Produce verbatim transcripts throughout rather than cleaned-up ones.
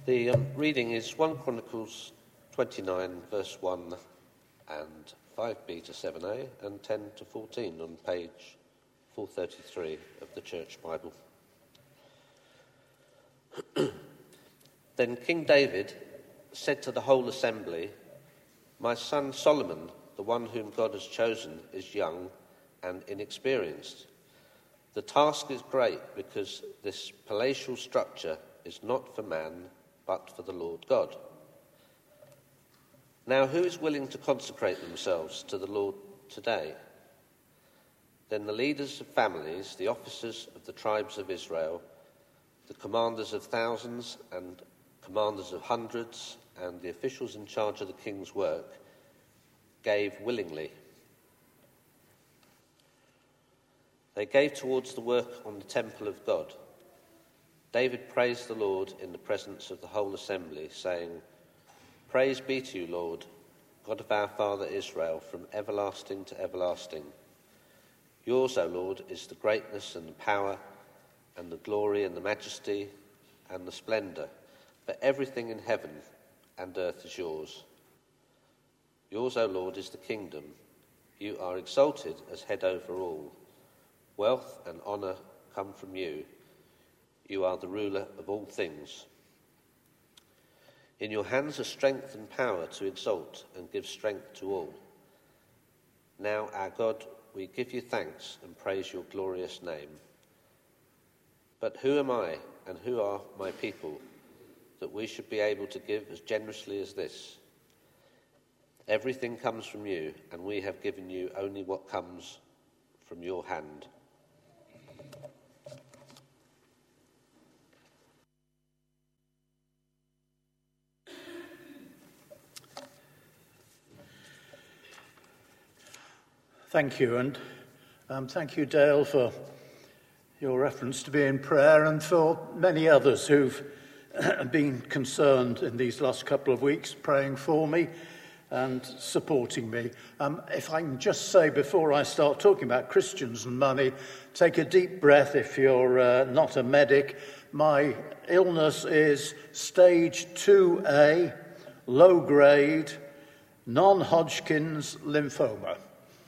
The um, reading is First Chronicles twenty-nine, verse one and five b to seven a and ten to fourteen on page four thirty-three of the Church Bible. Then King David said to the whole assembly, "My son Solomon, the one whom God has chosen, is young and inexperienced. The task is great because this palatial structure is not for man, but for the Lord God. Now who is willing to consecrate themselves to the Lord today?" Then the leaders of families, the officers of the tribes of Israel, the commanders of thousands and commanders of hundreds, and the officials in charge of the king's work gave willingly. They gave towards the work on the temple of God. David praised the Lord in the presence of the whole assembly, saying, "Praise be to you, Lord, God of our father Israel, from everlasting to everlasting. Yours, O Lord, is the greatness and the power and the glory and the majesty and the splendour, for everything in heaven and earth is yours. Yours, O Lord, is the kingdom. You are exalted as head over all. Wealth and honour come from you. You are the ruler of all things. In your hands are strength and power to exalt and give strength to all. Now, our God, we give you thanks and praise your glorious name. But who am I and who are my people that we should be able to give as generously as this? Everything comes from you, and we have given you only what comes from your hand." Thank you, and um, thank you, Dale, for your reference to be in prayer, and for many others who've been concerned in these last couple of weeks, praying for me and supporting me. Um, if I can just say before I start talking about Christians and money, take a deep breath if you're uh, not a medic. My illness is stage two A, low grade, non-Hodgkin's lymphoma.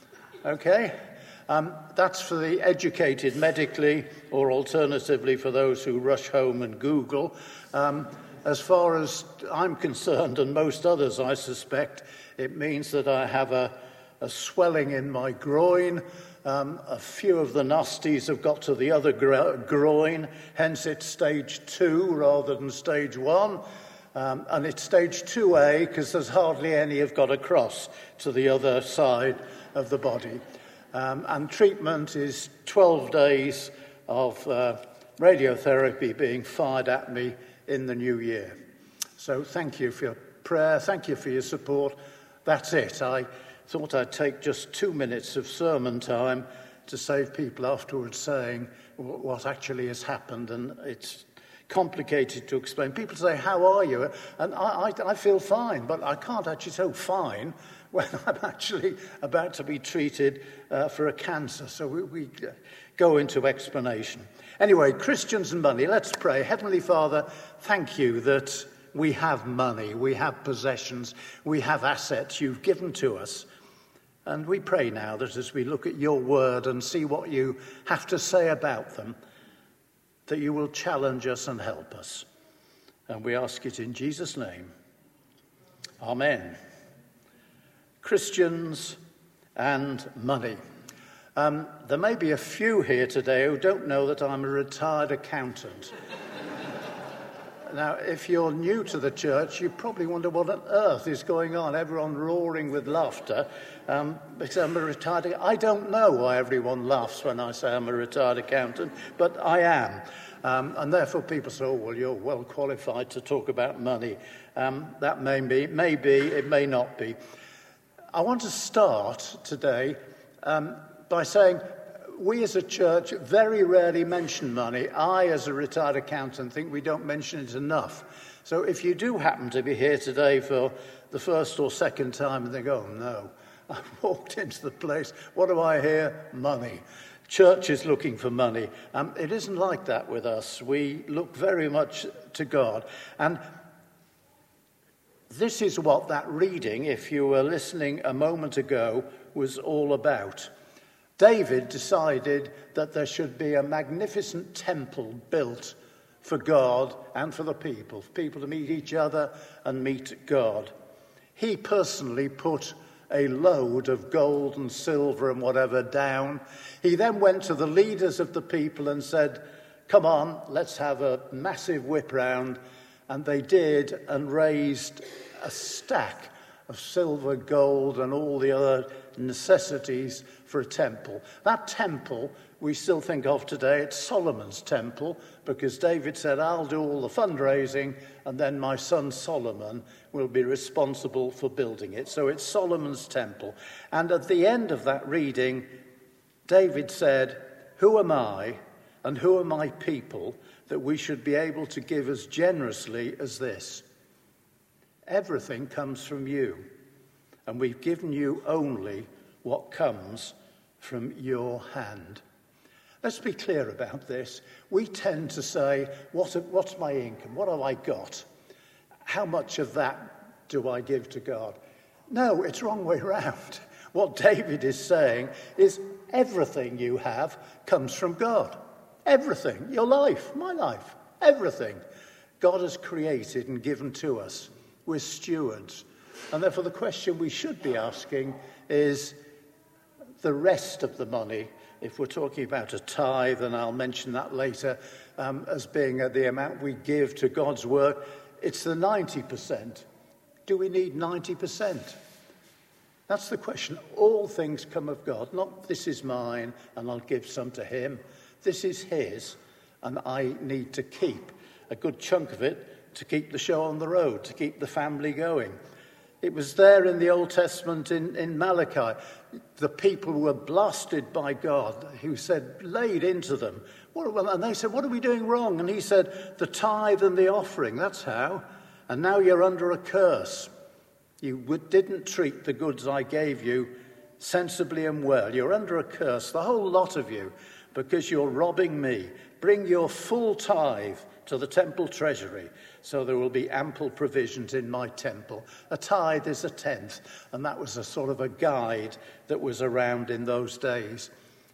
Okay? Um, that's for the educated medically, or alternatively for those who rush home and Google. Um, as far as I'm concerned, and most others I suspect, it means that I have a, a swelling in my groin. Um, a few of the nasties have got to the other gro- groin, hence it's stage two rather than stage one. Um, and it's stage two A because there's hardly any have got across to the other side of the body. Um, and treatment is twelve days of uh, radiotherapy being fired at me in the new year. So thank you for your prayer, thank you for your support. That's it. I thought I'd take just two minutes of sermon time to save people afterwards saying what actually has happened, and it's complicated to explain. People say, "How are you?" And I, I, I feel fine, but I can't actually say fine when I'm actually about to be treated uh, for a cancer. So we, we go into explanation. Anyway, Christians and money. Let's pray. Heavenly Father, thank you that we have money, we have possessions, we have assets you've given to us. And we pray now that as we look at your word and see what you have to say about them, that you will challenge us and help us. And we ask it in Jesus' name. Amen. Christians and money. Um, there may be a few here today who don't know that I'm a retired accountant. Now, if you're new to the church, you probably wonder what on earth is going on. Everyone roaring with laughter um, because I'm a retired. I don't know why everyone laughs when I say I'm a retired accountant, but I am. Um, and therefore people say, "Oh, well, you're well qualified to talk about money." Um, that may be, may be, it may not be. I want to start today um, by saying we as a church very rarely mention money. I, as a retired accountant, think we don't mention it enough. So if you do happen to be here today for the first or second time and think, "Oh, no, I walked into the place, what do I hear? Money. Church is looking for money." Um, it isn't like that with us. We look very much to God. And This is what that reading, if you were listening a moment ago, was all about. David decided that there should be a magnificent temple built for God and for the people, for people to meet each other and meet God. He personally put a load of gold and silver and whatever down. He then went to the leaders of the people and said, come on, let's have a massive whip round. And they did, and raised a stack of silver, gold, and all the other necessities for a temple. That temple we still think of today, it's Solomon's temple, because David said, I'll do all the fundraising, and then my son Solomon will be responsible for building it. So it's Solomon's temple. And at the end of that reading, David said, who am I and who are my people that we should be able to give as generously as this? Everything comes from you, and we've given you only what comes from your hand. Let's be clear about this. We tend to say, what, what's my income? What have I got? How much of that do I give to God? No, it's the wrong way around. What David is saying is everything you have comes from God. Everything. Your life, my life, everything. God has created and given to us. We're stewards. And therefore the question we should be asking is the rest of the money, if we're talking about a tithe, and I'll mention that later, um, as being the amount we give to God's work, it's the ninety percent. Do we need ninety percent? That's the question. All things come of God, not this is mine and I'll give some to him. This is his, and I need to keep a good chunk of it to keep the show on the road, to keep the family going. It was there in the Old Testament in, in Malachi. The people were blasted by God, who said, laid into them. What, and they said, what are we doing wrong? And he said, the tithe and the offering, that's how. And now you're under a curse. You didn't treat the goods I gave you sensibly and well. You're under a curse, the whole lot of you, because you're robbing me. Bring your full tithe to the temple treasury, so there will be ample provisions in my temple. A tithe is a tenth, and that was a sort of a guide that was around in those days.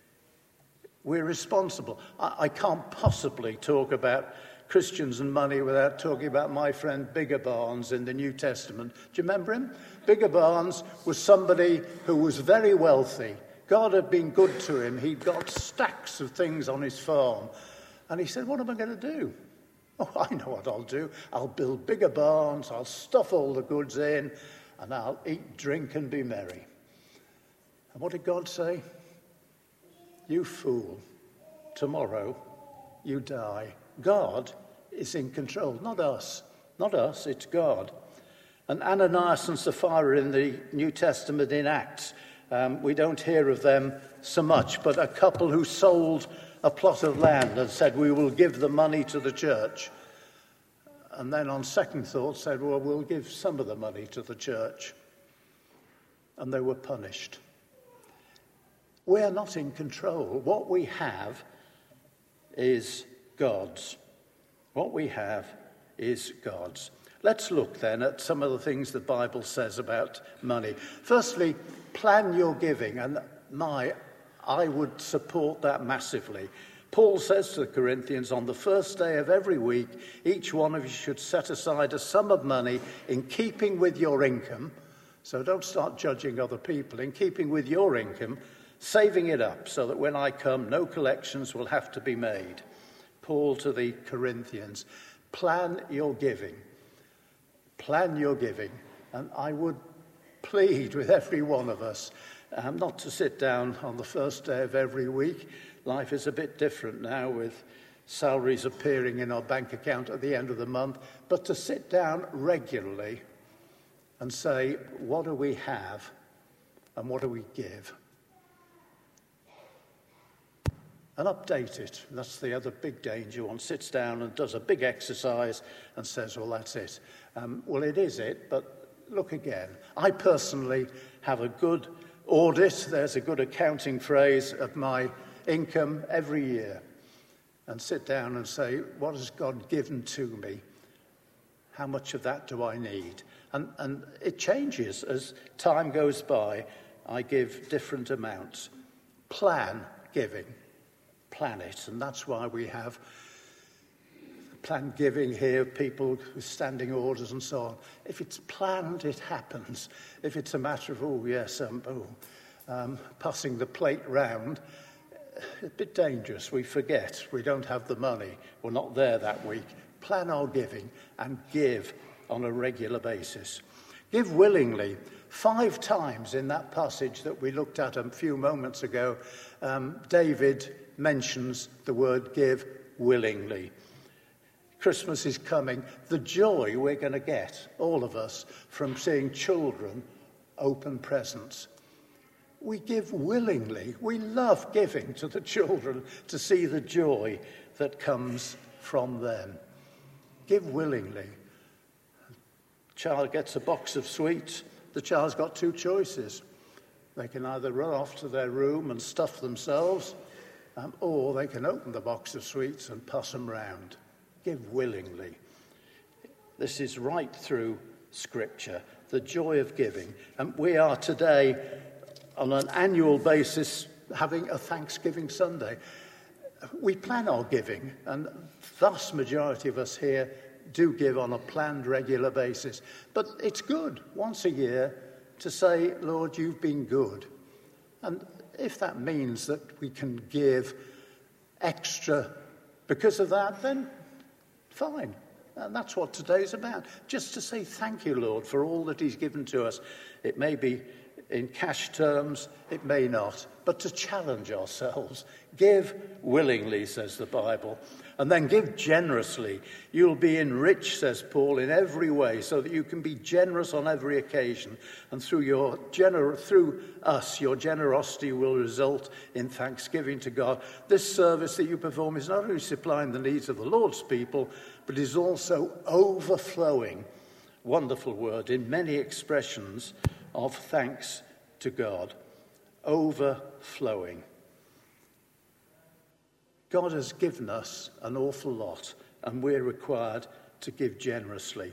We're responsible. I, I can't possibly talk about Christians and money without talking about my friend Bigger Barnes in the New Testament. Do you remember him? Bigger Barnes was somebody who was very wealthy. God had been good to him. He'd got stacks of things on his farm. And he said, what am I going to do? Oh, I know what I'll do. I'll build bigger barns, I'll stuff all the goods in, and I'll eat, drink, and be merry. And what did God say? You fool, tomorrow you die. God is in control, not us. Not us, it's God. And Ananias and Sapphira in the New Testament in Acts, um, we don't hear of them so much, but a couple who sold a plot of land and said, we will give the money to the church. And then on second thought said, well, we'll give some of the money to the church. And they were punished. We're not in control. What we have is God's. What we have is God's. Let's look then at some of the things the Bible says about money. Firstly, plan your giving. And my I would support that massively. Paul says to the Corinthians, on the first day of every week, each one of you should set aside a sum of money in keeping with your income. So don't start judging other people. In keeping with your income, saving it up so that when I come, no collections will have to be made. Paul to the Corinthians, plan your giving. Plan your giving. And I would plead with every one of us Um, not to sit down on the first day of every week. Life is a bit different now with salaries appearing in our bank account at the end of the month, but to sit down regularly and say, what do we have and what do we give? And update it. That's the other big danger. One sits down and does a big exercise and says, well, that's it. Um, well, it is it, but look again. I personally have a good audit, there's a good accounting phrase, of my income every year, and sit down and say, what has God given to me? How much of that do I need? And, and it changes as time goes by. I give different amounts. Plan giving. Plan it. And that's why we have planned giving here, people with standing orders and so on. If it's planned, it happens. If it's a matter of, oh, yes, um, oh, um, passing the plate round, a bit dangerous. We forget. We don't have the money. We're not there that week. Plan our giving and give on a regular basis. Give willingly. Five times in that passage that we looked at a few moments ago, um, David mentions the word give willingly. Christmas is coming. The joy we're going to get, all of us, from seeing children open presents. We give willingly. We love giving to the children to see the joy that comes from them. Give willingly. Child gets a box of sweets. The child's got two choices. They can either run off to their room and stuff themselves, um, or they can open the box of sweets and pass them round. Give willingly. This is right through Scripture, the joy of giving. And we are today, on an annual basis, having a Thanksgiving Sunday. We plan our giving, and the vast majority of us here do give on a planned, regular basis. But it's good, once a year, to say, Lord, you've been good. And if that means that we can give extra because of that, then fine. And that's what today's about. Just to say thank you, Lord, for all that he's given to us. It may be in cash terms, it may not. But to challenge ourselves. Give willingly, says the Bible. And then give generously. You'll be enriched, says Paul, in every way, so that you can be generous on every occasion. And through your gener- through us, your generosity will result in thanksgiving to God. This service that you perform is not only supplying the needs of the Lord's people, but is also overflowing, wonderful word, in many expressions of thanks to God. Overflowing. God has given us an awful lot, and we're required to give generously.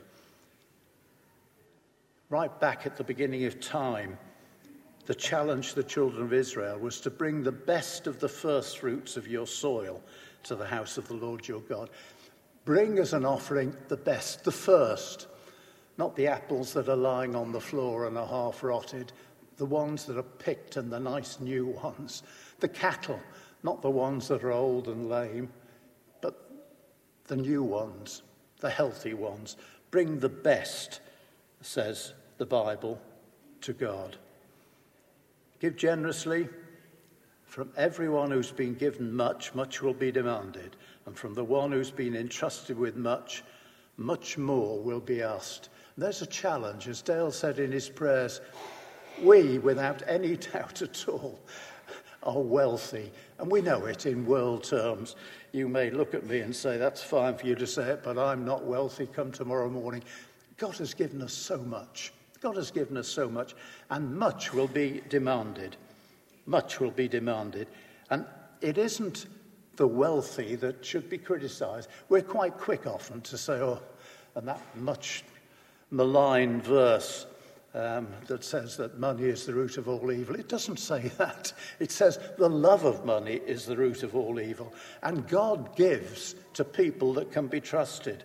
Right back at the beginning of time, the challenge to the children of Israel was to bring the best of the first fruits of your soil to the house of the Lord your God. Bring as an offering the best, the first, not the apples that are lying on the floor and are half rotted, the ones that are picked and the nice new ones, the cattle, not the ones that are old and lame, but the new ones, the healthy ones. Bring the best, says the Bible, to God. Give generously. From everyone who's been given much, much will be demanded. And from the one who's been entrusted with much, much more will be asked. And there's a challenge, as Dale said in his prayers. We, without any doubt at all, are wealthy. And we know it in world terms. You may look at me and say, that's fine for you to say it, but I'm not wealthy. Come tomorrow morning. God has given us so much. God has given us so much. And much will be demanded. Much will be demanded. And it isn't the wealthy that should be criticised. We're quite quick often to say, oh, and that much malign verse Um, that says that money is the root of all evil. It doesn't say that. It says the love of money is the root of all evil. And God gives to people that can be trusted.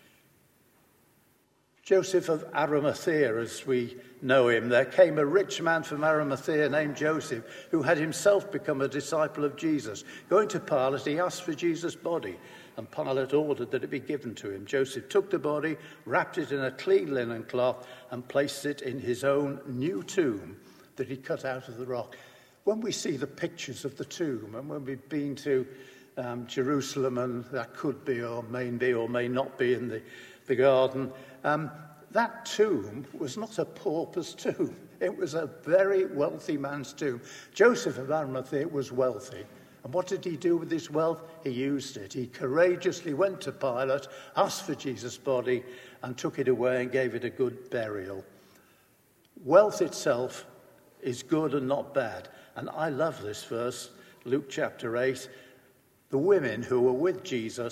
Joseph of Arimathea, as we know him, there came a rich man from Arimathea named Joseph, who had himself become a disciple of Jesus. Going to Pilate, he asked for Jesus' body, and Pilate ordered that it be given to him. Joseph took the body, wrapped it in a clean linen cloth, and placed it in his own new tomb that he cut out of the rock. When we see the pictures of the tomb, and when we've been to um, Jerusalem, and that could be or may be or may not be in the, the garden, um, that tomb was not a pauper's tomb. It was a very wealthy man's tomb. Joseph of Arimathea was wealthy. And what did he do with his wealth? He used it. He courageously went to Pilate, asked for Jesus' body, and took it away and gave it a good burial. Wealth itself is good and not bad. And I love this verse, Luke chapter eight. The women who were with Jesus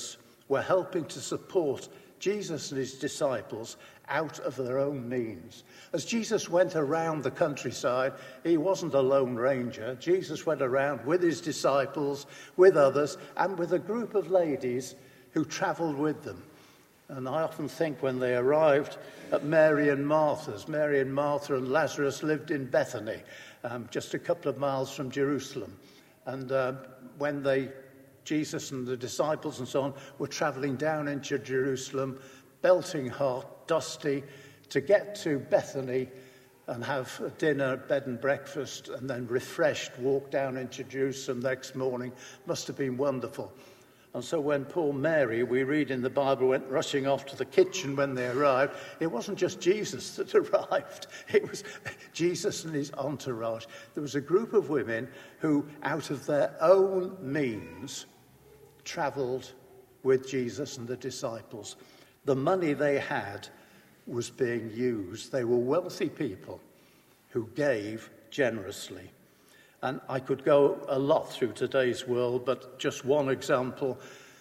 were helping to support Jesus and his disciples out of their own means. As Jesus went around the countryside, he wasn't a lone ranger. Jesus went around with his disciples, with others, and with a group of ladies who travelled with them. And I often think when they arrived at Mary and Martha's, Mary and Martha and Lazarus lived in Bethany, um, just a couple of miles from Jerusalem. And uh, when they, Jesus and the disciples and so on, were travelling down into Jerusalem, belting hot, dusty, to get to Bethany and have a dinner, bed and breakfast, and then refreshed, walk down into Jerusalem next morning, must have been wonderful. And so when poor Mary, we read in the Bible, went rushing off to the kitchen when they arrived, it wasn't just Jesus that arrived. It was Jesus and his entourage. There was a group of women who, out of their own means, travelled with Jesus and the disciples. The money they had was being used. They were wealthy people who gave generously. And I could go a lot through today's world, but just one example.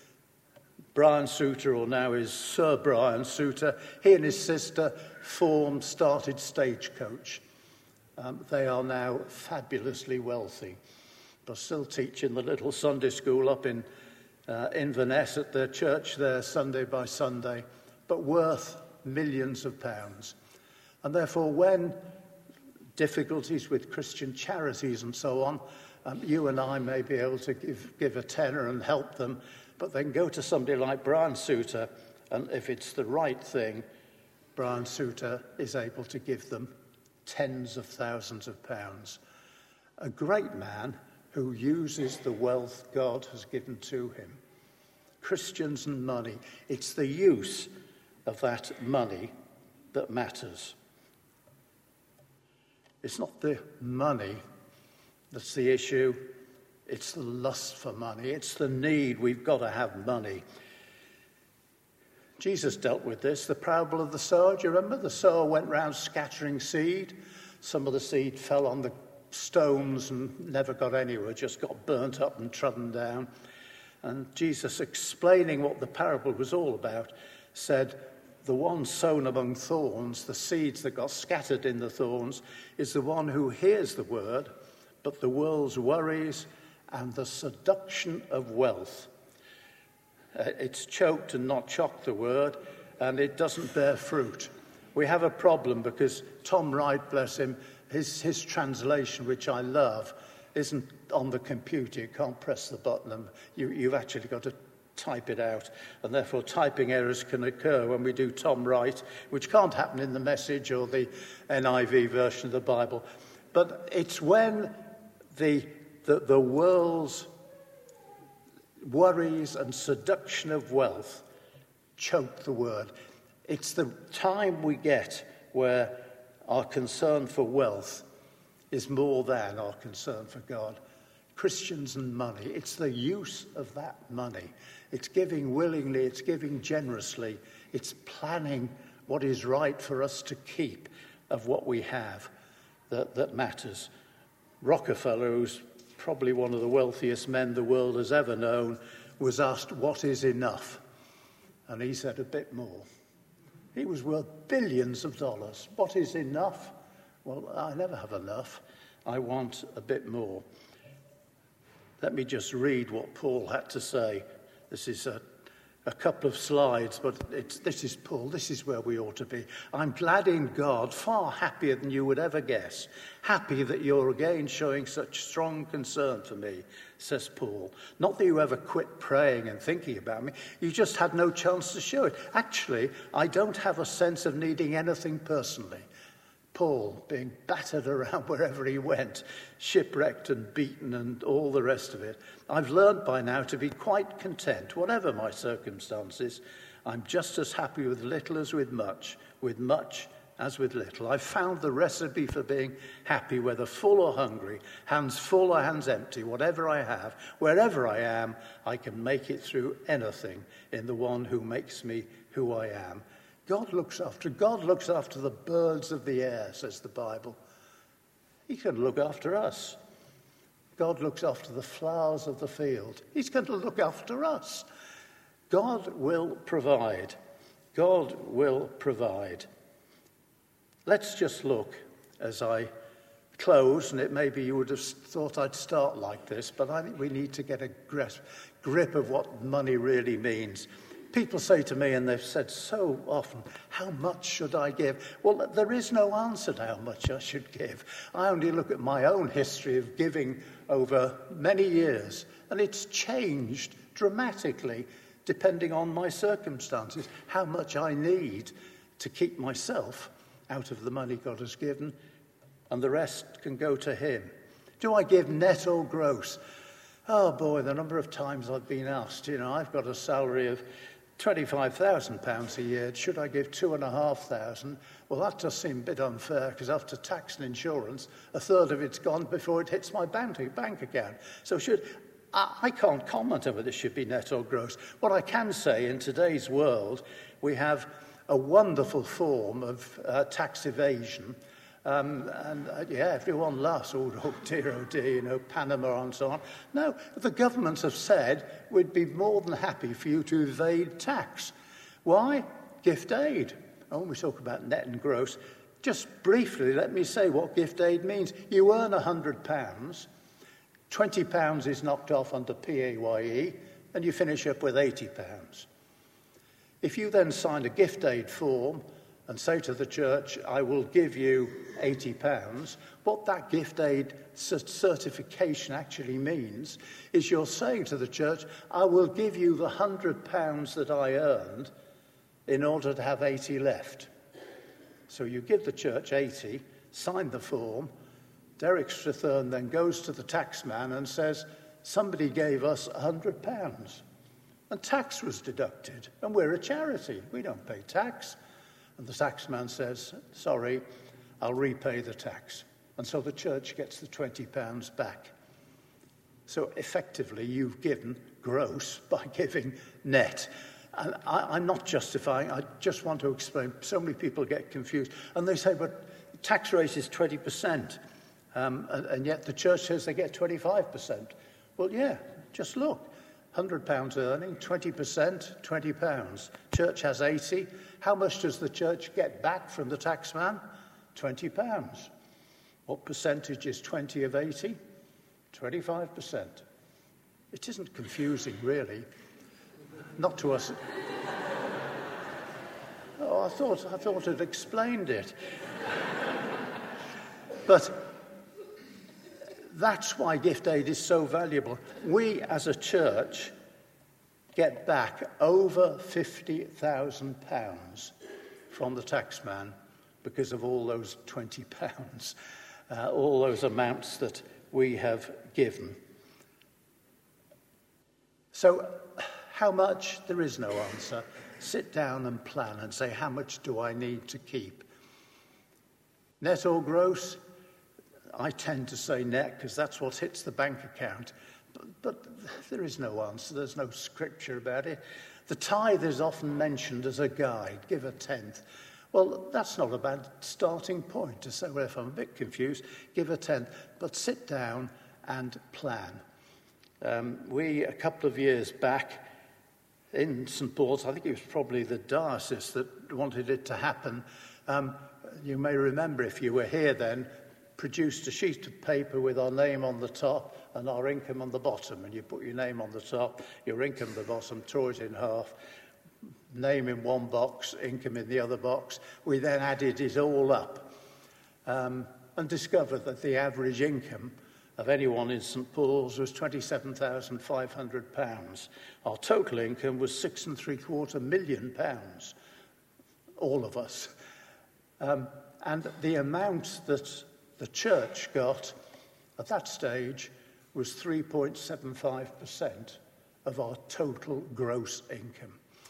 Brian Souter, or now is Sir Brian Souter, he and his sister formed, started Stagecoach. Um, they are now fabulously wealthy, but still teaching the little Sunday school up in uh, Inverness at their church there Sunday by Sunday, but worth millions of pounds. And therefore, when difficulties with Christian charities and so on, um, you and I may be able to give, give a tenner and help them, but then go to somebody like Brian Souter, and if it's the right thing, Brian Souter is able to give them tens of thousands of pounds. A great man who uses the wealth God has given to him. Christians and money, it's the use of that money that matters. It's not the money that's the issue. It's the lust for money. It's the need. We've got to have money. Jesus dealt with this. The parable of the sower. Do you remember? The sower went round scattering seed. Some of the seed fell on the stones and never got anywhere, just got burnt up and trodden down. And Jesus, explaining what the parable was all about, said, the one sown among thorns, the seeds that got scattered in the thorns, is the one who hears the word, but the world's worries and the seduction of wealth. Uh, it's choked and not chocked, the word, and it doesn't bear fruit. We have a problem because Tom Wright, bless him, his, his translation, which I love, isn't on the computer. You can't press the button, and you, you've actually got to type it out, and therefore typing errors can occur when we do Tom Wright, which can't happen in the Message or the N I V version of the Bible. But it's when the, the, the world's worries and seduction of wealth choke the word. It's the time we get where our concern for wealth is more than our concern for God. Christians and money, it's the use of that money. It's giving willingly, it's giving generously, it's planning what is right for us to keep of what we have that, that matters. Rockefeller, who's probably one of the wealthiest men the world has ever known, was asked, what is enough? And he said, a bit more. He was worth billions of dollars. What is enough? Well, I never have enough. I want a bit more. Let me just read what Paul had to say. This is a, a couple of slides, but it's, this is Paul. This is where we ought to be. I'm glad in God, far happier than you would ever guess. Happy that you're again showing such strong concern for me, says Paul. Not that you ever quit praying and thinking about me. You just had no chance to show it. Actually, I don't have a sense of needing anything personally. Paul being battered around wherever he went, shipwrecked and beaten and all the rest of it. I've learned by now to be quite content, whatever my circumstances. I'm just as happy with little as with much, with much as with little. I've found the recipe for being happy, whether full or hungry, hands full or hands empty, whatever I have, wherever I am, I can make it through anything in the one who makes me who I am. God looks after, God looks after the birds of the air, says the Bible. He can look after us. God looks after the flowers of the field. He's going to look after us. God will provide. God will provide. Let's just look as I close, and it maybe you would have thought I'd start like this, but I think we need to get a grasp, grip of what money really means. People say to me, and they've said so often, how much should I give? Well, there is no answer to how much I should give. I only look at my own history of giving over many years, and it's changed dramatically depending on my circumstances, how much I need to keep myself out of the money God has given, and the rest can go to him. Do I give net or gross? Oh boy, the number of times I've been asked, you know, I've got a salary of twenty-five thousand pounds a year. Should I give two and a half thousand? Well, that does seem a bit unfair because after tax and insurance, a third of it's gone before it hits my bank account. So should I, I can't comment on whether it should be net or gross. What I can say, in today's world, we have a wonderful form of uh, tax evasion. Um, and uh, yeah, everyone laughs, oh, oh dear, oh dear, you know, Panama and so on. No, the governments have said we'd be more than happy for you to evade tax. Why? Gift aid. Oh, we talk about net and gross. Just briefly, let me say what gift aid means. You earn one hundred pounds, twenty pounds is knocked off under P A Y E, and you finish up with eighty pounds. If you then sign a gift aid form and say to the church, I will give you eighty pounds, what that gift aid certification actually means is you're saying to the church, I will give you the one hundred pounds that I earned in order to have eighty left. So you give the church eighty, sign the form, Derek Strathern then goes to the taxman and says, somebody gave us one hundred pounds. And tax was deducted, and we're a charity. We don't pay tax. And the taxman says, sorry, I'll repay the tax. And so the church gets the twenty pounds back. So effectively, you've given gross by giving net. And I, I'm not justifying, I just want to explain. So many people get confused. And they say, but the tax rate is twenty percent. Um, and, and yet the church says they get twenty-five percent. Well, yeah, just look. one hundred pounds earning, twenty percent, twenty pounds. Church has eighty. How much does the church get back from the taxman? twenty pounds. What percentage is twenty of eighty? twenty-five percent. It isn't confusing, really. Not to us. Oh, I thought, I thought it explained it. But that's why gift aid is so valuable. We, as a church, get back over fifty thousand pounds from the taxman because of all those twenty pounds, uh, all those amounts that we have given. So, how much? There is no answer. Sit down and plan and say, how much do I need to keep? Net or gross? I tend to say net because that's what hits the bank account. But, but there is no answer. There's no scripture about it. The tithe is often mentioned as a guide. Give a tenth. Well, that's not a bad starting point to say, well, if I'm a bit confused, give a tenth. But sit down and plan. Um, we, a couple of years back, in Saint Paul's, I think it was probably the diocese that wanted it to happen. Um, you may remember, if you were here then, produced a sheet of paper with our name on the top and our income on the bottom. And you put your name on the top, your income on the bottom, tore it in half, name in one box, income in the other box. We then added it all up um, and discovered that the average income of anyone in Saint Paul's was twenty-seven thousand five hundred pounds. Our total income was six and three quarter million pounds, all of us. Um, and the amount that the church got at that stage was three point seven five percent of our total gross income.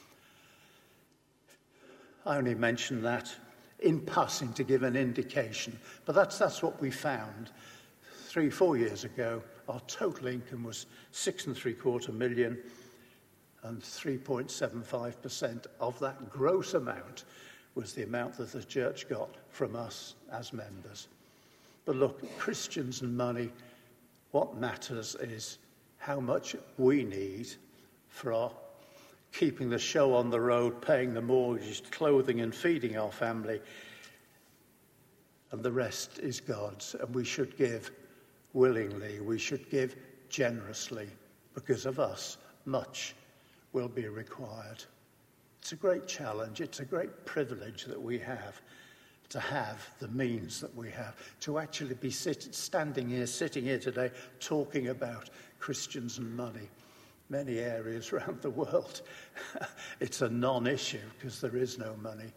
I only mention that in passing to give an indication, but that's, that's what we found. Three, four years ago, our total income was six and three quarter million, and three point seven five percent of that gross amount was the amount that the church got from us as members. But look, Christians and money, what matters is how much we need for our keeping the show on the road, paying the mortgage, clothing and feeding our family. And the rest is God's. And we should give willingly. We should give generously. Because of us, much will be required. It's a great challenge. It's a great privilege that we have to have the means that we have, to actually be sit, standing here, sitting here today, talking about Christians and money. Many areas around the world, it's a non-issue because there is no money.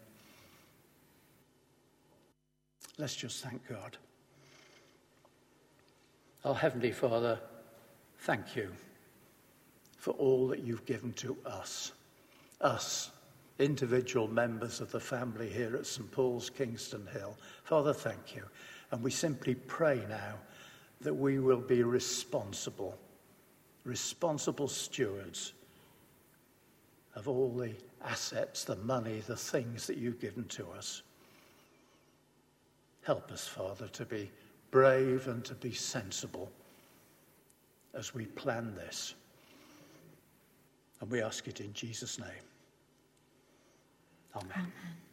Let's just thank God. Our Heavenly Father, thank you for all that you've given to us, us, individual members of the family here at St Paul's, Kingston Hill. Father, thank you. And we simply pray now that we will be responsible, responsible stewards of all the assets, the money, the things that you've given to us. Help us, Father, to be brave and to be sensible as we plan this. And we ask it in Jesus' name. Amen. Amen.